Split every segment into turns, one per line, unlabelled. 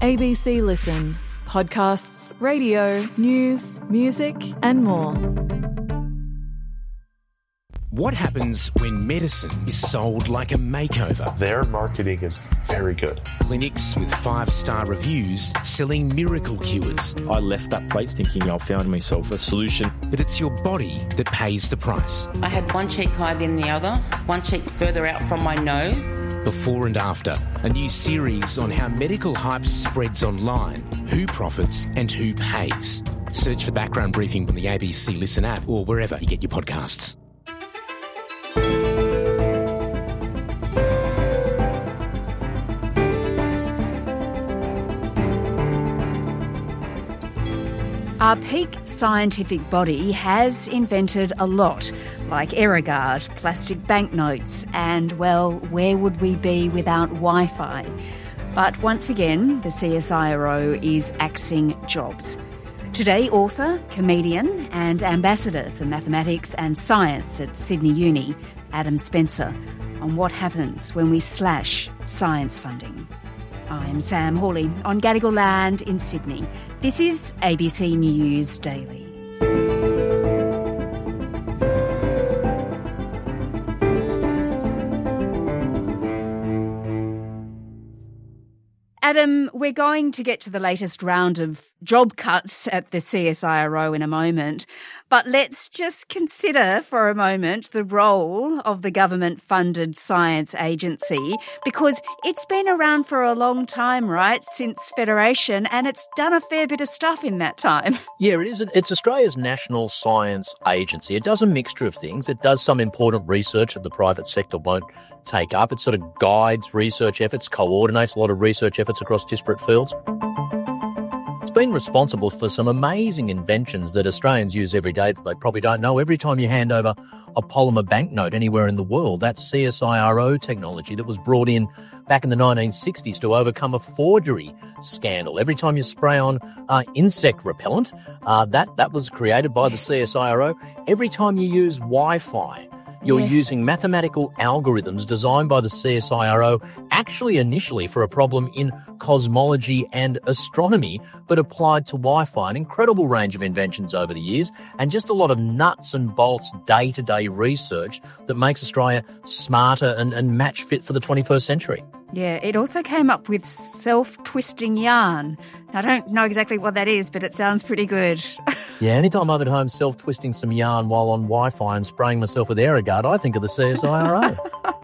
ABC Listen. Podcasts, radio, news, music and more.
What happens when medicine is sold like a makeover?
Their marketing is very good.
Clinics with 5-star reviews selling miracle cures.
I left that place thinking I found myself a solution.
But it's your body that pays the price.
I had one cheek higher than the other, one cheek further out from my nose.
Before and After, a new series on how medical hype spreads online, who profits and who pays. Search for Background Briefing on the ABC Listen app or wherever you get your podcasts.
Our peak scientific body has invented a lot, like AeroGuard, plastic banknotes, and, well, where would we be without Wi-Fi? But once again, the CSIRO is axing jobs. Today, author, comedian and ambassador for mathematics and science at Sydney Uni, Adam Spencer, on what happens when we slash science funding. I'm Sam Hawley on Gadigal Land in Sydney. This is ABC News Daily. Adam, we're going to get to the latest round of job cuts at the CSIRO in a moment, but let's just consider for a moment the role of the government-funded science agency, because it's been around for a long time, right, since Federation, and it's done a fair bit of stuff in that time.
Yeah, it is. It's Australia's national science agency. It does a mixture of things. It does some important research that the private sector won't take up. It sort of guides research efforts, coordinates a lot of research efforts across disparate fields. It's been responsible for some amazing inventions that Australians use every day that they probably don't know. Every time you hand over a polymer banknote anywhere in the world, that's CSIRO technology that was brought in back in the 1960s to overcome a forgery scandal. Every time you spray on insect repellent, that was created by the CSIRO. Every time you use Wi-Fi, you're using mathematical algorithms designed by the CSIRO, actually initially for a problem in cosmology and astronomy, but applied to Wi-Fi. An incredible range of inventions over the years, and just a lot of nuts and bolts day-to-day research that makes Australia smarter and match fit for the 21st century.
Yeah, it also came up with self-twisting yarn. I don't know exactly what that is, but it sounds pretty good.
Yeah, anytime I'm at home self-twisting some yarn while on Wi-Fi and spraying myself with AeroGuard, I think of the CSIRO.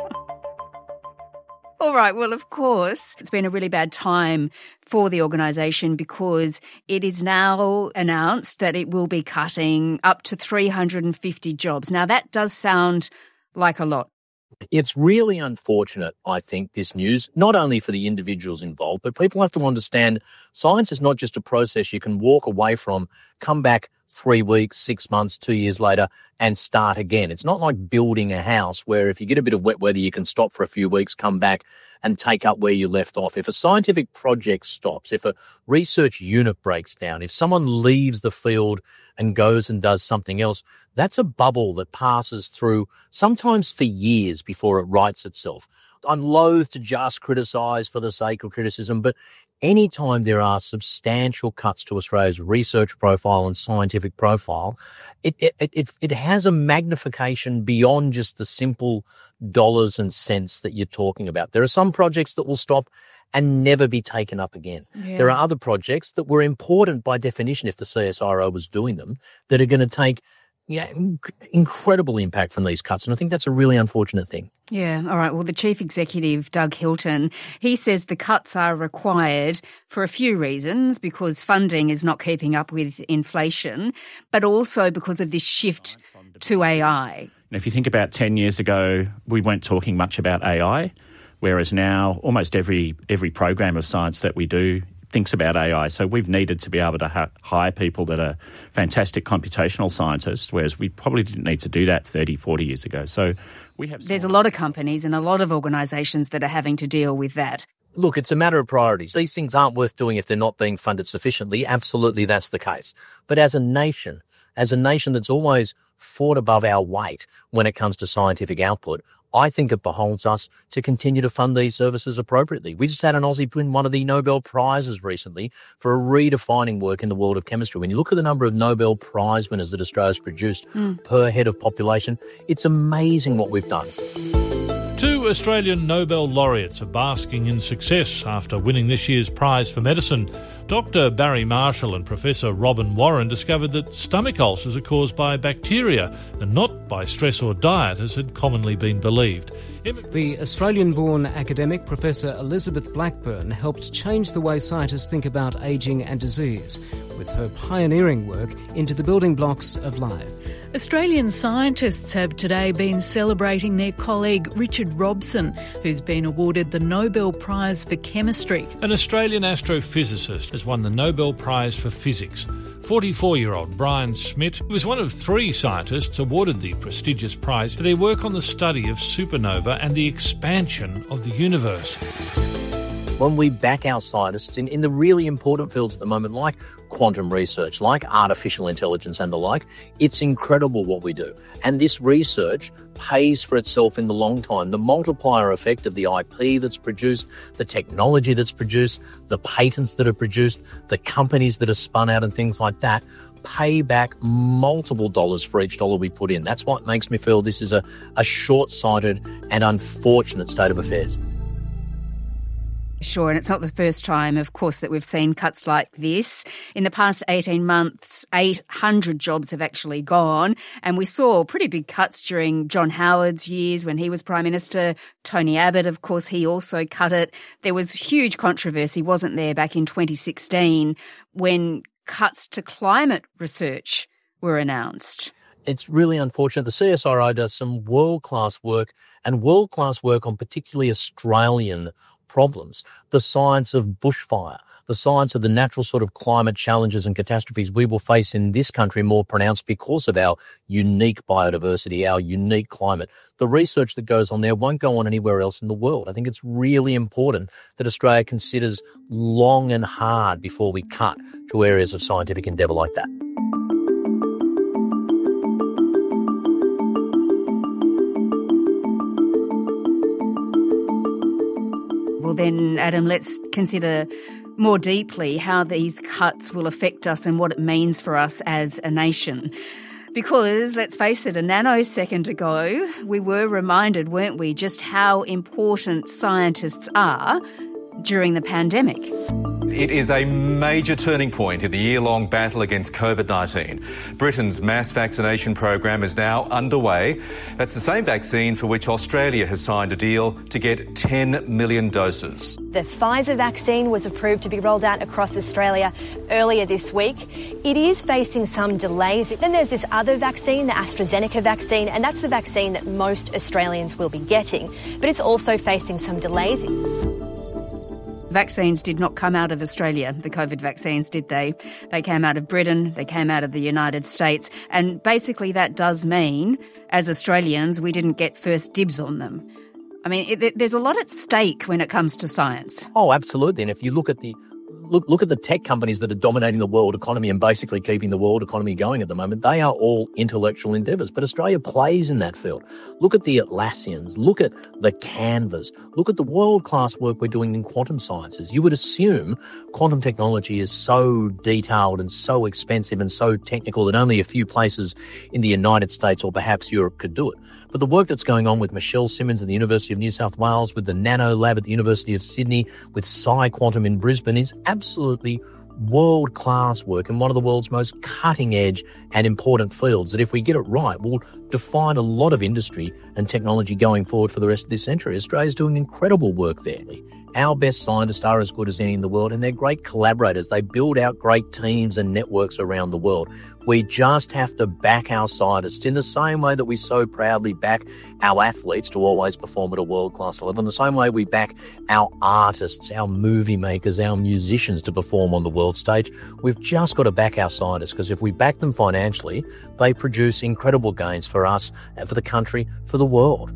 All right, well, of course, it's been a really bad time for the organisation because it is now announced that it will be cutting up to 350 jobs. Now, that does sound like a lot.
It's really unfortunate, I think, this news, not only for the individuals involved, but people have to understand science is not just a process you can walk away from, come back 3 weeks, 6 months, 2 years later and start again. It's not like building a house where if you get a bit of wet weather, you can stop for a few weeks, come back and take up where you left off. If a scientific project stops, if a research unit breaks down, if someone leaves the field and goes and does something else, that's a bubble that passes through sometimes for years before it rights itself. I'm loath to just criticise for the sake of criticism, but anytime there are substantial cuts to Australia's research profile and scientific profile, it has a magnification beyond just the simple dollars and cents that you're talking about. There are some projects that will stop and never be taken up again. Yeah. There are other projects that were important by definition if the CSIRO was doing them that are going to take incredible impact from these cuts. And I think that's a really unfortunate thing.
Yeah. All right. Well, the Chief Executive, Doug Hilton, he says the cuts are required for a few reasons, because funding is not keeping up with inflation, but also because of this shift to AI.
And if you think about 10 years ago, we weren't talking much about AI, whereas now almost every program of science that we do thinks about AI. So we've needed to be able to hire people that are fantastic computational scientists, whereas we probably didn't need to do that 30, 40 years ago. So we have...
There's a lot of companies and a lot of organisations that are having to deal with that.
Look, it's a matter of priorities. These things aren't worth doing if they're not being funded sufficiently. Absolutely, that's the case. But as a nation that's always fought above our weight when it comes to scientific output, I think it beholds us to continue to fund these services appropriately. We just had an Aussie win one of the Nobel Prizes recently for redefining work in the world of chemistry. When you look at the number of Nobel Prize winners that Australia's produced per head of population, it's amazing what we've done.
2 Australian Nobel laureates are basking in success after winning this year's prize for medicine. Dr. Barry Marshall and Professor Robin Warren discovered that stomach ulcers are caused by bacteria and not by stress or diet, as had commonly been believed.
The Australian-born academic Professor Elizabeth Blackburn helped change the way scientists think about ageing and disease with her pioneering work into the building blocks of life.
Australian scientists have today been celebrating their colleague Richard Robson, who's been awarded the Nobel Prize for Chemistry.
An Australian astrophysicist has won the Nobel Prize for Physics. 44-year-old Brian Schmidt was one of 3 scientists awarded the prestigious prize for their work on the study of supernova and the expansion of the universe.
When we back our scientists in the really important fields at the moment, like quantum research, like artificial intelligence and the like, it's incredible what we do. And this research pays for itself in the long time. The multiplier effect of the IP that's produced, the technology that's produced, the patents that are produced, the companies that are spun out and things like that, pay back multiple dollars for each dollar we put in. That's what makes me feel this is a short-sighted and unfortunate state of affairs.
Sure, and it's not the first time, of course, that we've seen cuts like this. In the past 18 months, 800 jobs have actually gone, and we saw pretty big cuts during John Howard's years when he was Prime Minister. Tony Abbott, of course, he also cut it. There was huge controversy, wasn't there, back in 2016 when cuts to climate research were announced.
It's really unfortunate. The CSIRO does some world-class work on particularly Australian problems, the science of bushfire, the science of the natural sort of climate challenges and catastrophes we will face in this country more pronounced because of our unique biodiversity, our unique climate. The research that goes on there won't go on anywhere else in the world. I think it's really important that Australia considers long and hard before we cut to areas of scientific endeavour like that.
Well then, Adam, let's consider more deeply how these cuts will affect us and what it means for us as a nation. Because, let's face it, a nanosecond ago, we were reminded, weren't we, just how important scientists are during the pandemic.
It is a major turning point in the year-long battle against COVID-19. Britain's mass vaccination program is now underway. That's the same vaccine for which Australia has signed a deal to get 10 million doses.
The Pfizer vaccine was approved to be rolled out across Australia earlier this week. It is facing some delays. Then there's this other vaccine, the AstraZeneca vaccine, and that's the vaccine that most Australians will be getting. But it's also facing some delays.
Vaccines did not come out of Australia, the COVID vaccines, did they? They came out of Britain, they came out of the United States, and basically that does mean, as Australians, we didn't get first dibs on them. I mean, there's a lot at stake when it comes to science.
Oh, absolutely. And if you look at the tech companies that are dominating the world economy and basically keeping the world economy going at the moment, they are all intellectual endeavours. But Australia plays in that field. Look at the Atlassians, look at the Canvas, look at the world-class work we're doing in quantum sciences. You would assume quantum technology is so detailed and so expensive and so technical that only a few places in the United States or perhaps Europe could do it. But the work that's going on with Michelle Simmons at the University of New South Wales, with the Nano Lab at the University of Sydney, with PsiQuantum in Brisbane is absolutely world-class work in one of the world's most cutting-edge and important fields that if we get it right will define a lot of industry and technology going forward for the rest of this century. Australia's doing incredible work there. Our best scientists are as good as any in the world and they're great collaborators. They build out great teams and networks around the world. We just have to back our scientists in the same way that we so proudly back our athletes to always perform at a world-class level, in the same way we back our artists, our movie makers, our musicians to perform on the world stage. We've just got to back our scientists because if we back them financially, they produce incredible gains for us, for the country, for the world.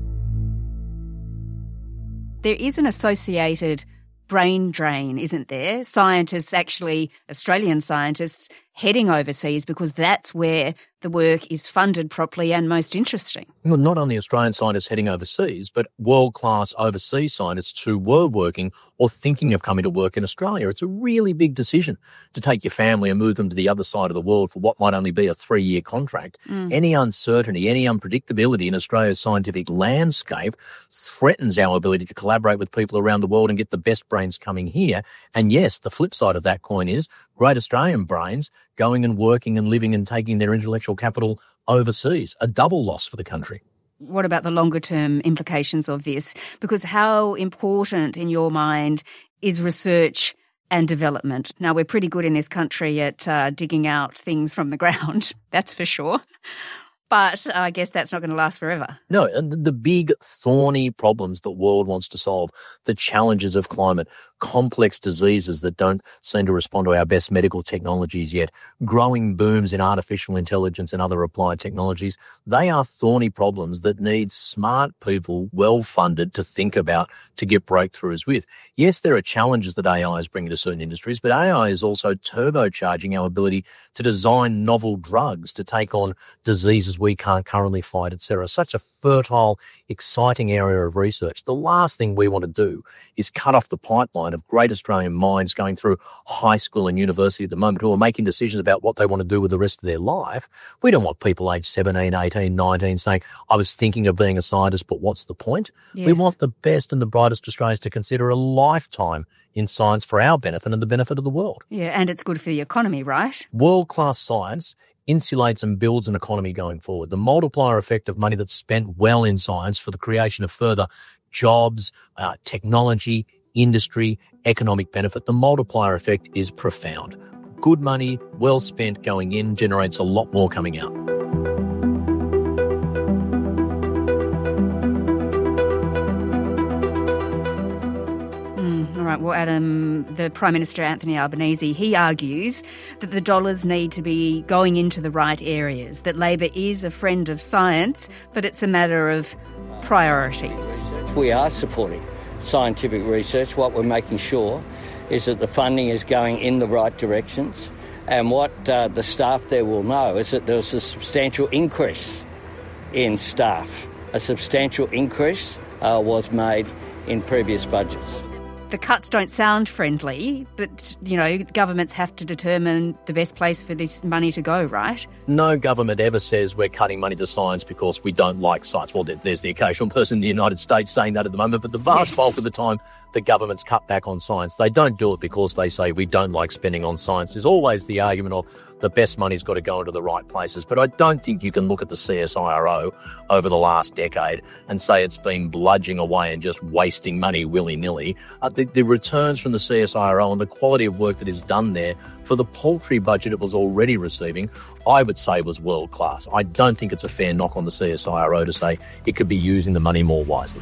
There is an associated brain drain, isn't there? Scientists, actually Australian scientists, heading overseas because that's where the work is funded properly and most interesting.
Well, not only Australian scientists heading overseas, but world-class overseas scientists who were working or thinking of coming to work in Australia. It's a really big decision to take your family and move them to the other side of the world for what might only be a 3-year contract. Any uncertainty, any unpredictability in Australia's scientific landscape threatens our ability to collaborate with people around the world and get the best brains coming here. And yes, the flip side of that coin is great Australian brains going and working and living and taking their intellectual capital overseas, a double loss for the country.
What about the longer-term implications of this? Because how important, in your mind, is research and development? Now, we're pretty good in this country at digging out things from the ground, that's for sure. But I guess that's not going to last forever.
No, and the big thorny problems the world wants to solve, the challenges of climate, complex diseases that don't seem to respond to our best medical technologies yet, growing booms in artificial intelligence and other applied technologies, they are thorny problems that need smart people, well-funded, to think about, to get breakthroughs with. Yes, there are challenges that AI is bringing to certain industries, but AI is also turbocharging our ability to design novel drugs to take on diseases we can't currently fight, etc. Such a fertile, exciting area of research. The last thing we want to do is cut off the pipeline of great Australian minds going through high school and university at the moment who are making decisions about what they want to do with the rest of their life. We don't want people aged 17, 18, 19 saying, I was thinking of being a scientist, but what's the point? Yes. We want the best and the brightest Australians to consider a lifetime in science for our benefit and the benefit of the world.
Yeah, and it's good for the economy, right?
World-class science insulates and builds an economy going forward. The multiplier effect of money that's spent well in science for the creation of further jobs, technology, industry, economic benefit, the multiplier effect is profound. Good money, well spent going in, generates a lot more coming out.
All right, well, Adam, the Prime Minister, Anthony Albanese, he argues that the dollars need to be going into the right areas, that Labor is a friend of science, but it's a matter of priorities.
We are supporting scientific research. What we're making sure is that the funding is going in the right directions, and what the staff there will know is that there's a substantial increase in staff. A substantial increase was made in previous budgets.
The cuts don't sound friendly, but, you know, governments have to determine the best place for this money to go, right?
No government ever says we're cutting money to science because we don't like science. Well, there's the occasional person in the United States saying that at the moment, but the vast bulk of the time the governments cut back on science. They don't do it because they say we don't like spending on science. There's always the argument of the best money's got to go into the right places. But I don't think you can look at the CSIRO over the last decade and say it's been bludging away and just wasting money willy-nilly. The returns from the CSIRO and the quality of work that is done there for the paltry budget it was already receiving, I would say was world-class. I don't think it's a fair knock on the CSIRO to say it could be using the money more wisely.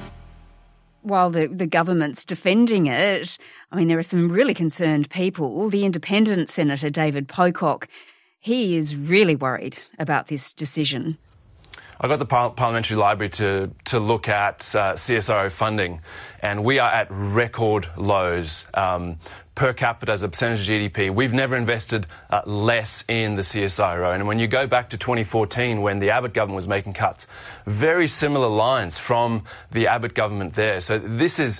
While the government's defending it, I mean, there are some really concerned people. The independent Senator David Pocock, he is really worried about this decision.
I got the Parliamentary Library to look at CSIRO funding, and we are at record lows. Per capita as a percentage of GDP, we've never invested less in the CSIRO. And when you go back to 2014, when the Abbott government was making cuts, very similar lines from the Abbott government there. So this is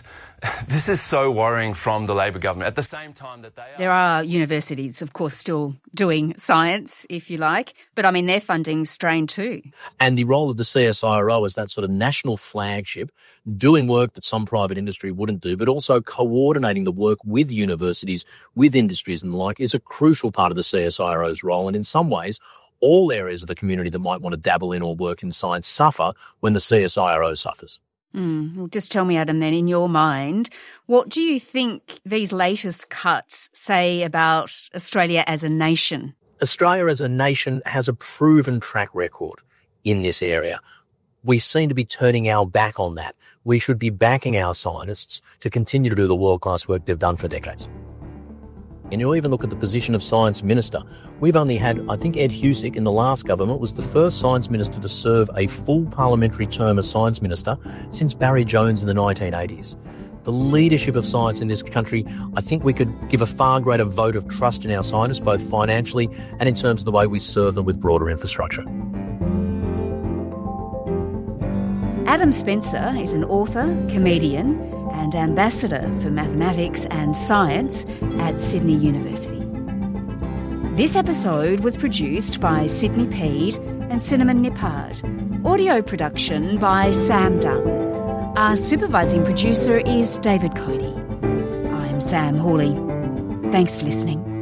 so worrying from the Labor government. At the same time that
there are universities, of course, still doing science, if you like, but I mean, their funding's strained too.
And the role of the CSIRO as that sort of national flagship, doing work that some private industry wouldn't do, but also coordinating the work with universities, with industries and the like, is a crucial part of the CSIRO's role. And in some ways, all areas of the community that might want to dabble in or work in science suffer when the CSIRO suffers.
Well, just tell me, Adam, then, in your mind, what do you think these latest cuts say about Australia as a nation?
Australia as a nation has a proven track record in this area. We seem to be turning our back on that. We should be backing our scientists to continue to do the world-class work they've done for decades. And you even look at the position of Science Minister. We've only had, I think Ed Husic in the last government was the first Science Minister to serve a full parliamentary term as Science Minister since Barry Jones in the 1980s. the leadership of science in this country, I think we could give a far greater vote of trust in our scientists, both financially and in terms of the way we serve them with broader infrastructure.
Adam Spencer is an author, comedian and ambassador for mathematics and science at Sydney University. This episode was produced by Sydney Peed and Cinnamon Nippard. Audio production by Sam Dunn. Our supervising producer is David Cody. I'm Sam Hawley. Thanks for listening.